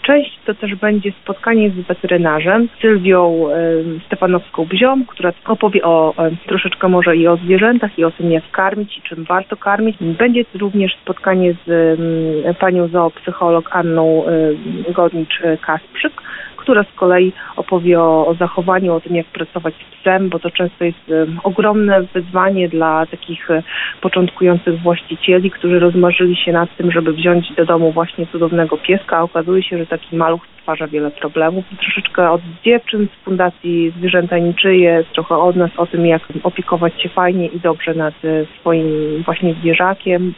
część to też będzie spotkanie z weterynarzem Sylwią Stefanowską-Bzią, która opowie troszeczkę może i o zwierzętach, i o tym, jak karmić i czym warto karmić. Będzie również spotkanie z panią zoopsycholog Anną Godnicz-Kasprzyk, która z kolei opowie o zachowaniu, o tym, jak pracować z psem, bo to często jest ogromne wyzwanie dla takich początkujących właścicieli, którzy rozmarzyli się nad tym, żeby wziąć do domu właśnie cudownego pieska, a okazuje się, że taki maluch stwarza wiele problemów. Troszeczkę od dziewczyn z Fundacji Zwierzęta Niczyje, trochę od nas o tym, jak opiekować się fajnie i dobrze nad swoim właśnie zwierzakiem.